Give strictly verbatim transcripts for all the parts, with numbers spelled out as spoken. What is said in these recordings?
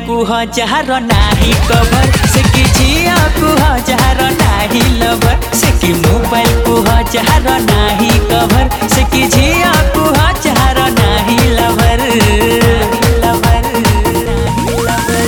कुह जार नाही कवर से कि झिया कुह जार नाही लवर से कि मोबाइल कुह जार नाही कवर से कि झिया कुह जार नाही लवर लवर लवर।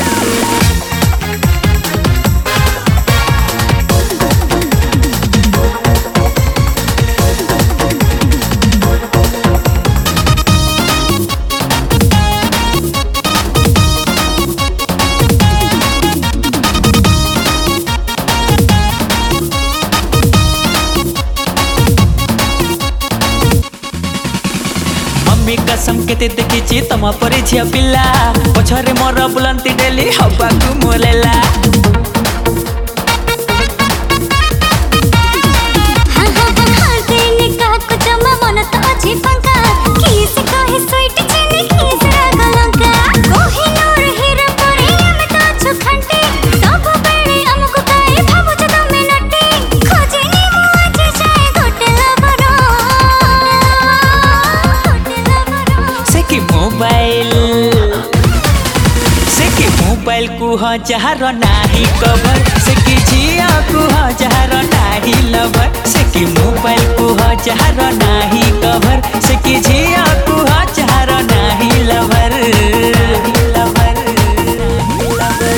मम्मी कसम केते देखी तम परे झिया पिला पछरे मोर बुलंती डेली हवा को मोलेला। हाँ हाँ हाँ हाँ तेने कहा कुछ मैं मन तो अच्छी पंका किस कहे स्वीट चीनी किस राग लंका कोही नूर हीरा परे हमें तो अच्छो खंटे सब बेड़े हमको कहे भावो जो तुम नटे खोजे नी मुझे चाहे घोटे लबरो घोटे लबरो से कि मोबाइल से कि मोबाइल कुह जार नाही कवर से कि झिया कुह जार नाही लवर से कि मोबाइल कुह जार नाही कवर से कि झिया कुह जार नाही लवर लवर लवर।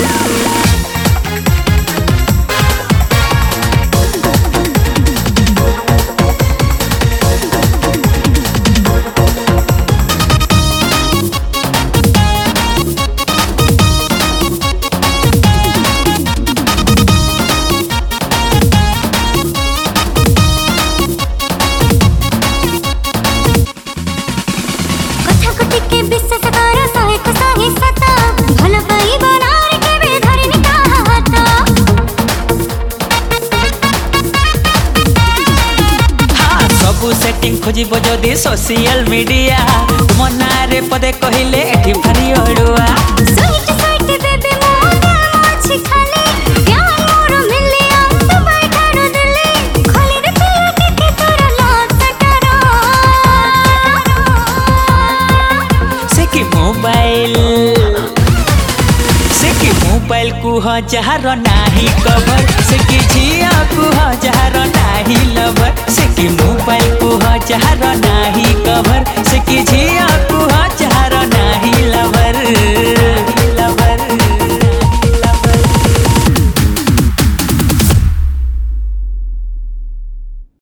कथा कटी के विश्वास कर सहे को सहे सता भल पाई बनार के बे धरनी कहता हाँ सबू सेटिंग खोजिब जदि सोशल मीडिया मनारे पदे कहिले एठी भारी अड़ुआ। स्वीट स्वीट बेबी मो दिल अछि खाली प्यार मोर मिले हम तो बैठारो दिले खोली रे पिया के तोरा लत टरो से कि मोबाइल से कि मोबाइल कुह जार नाही कवर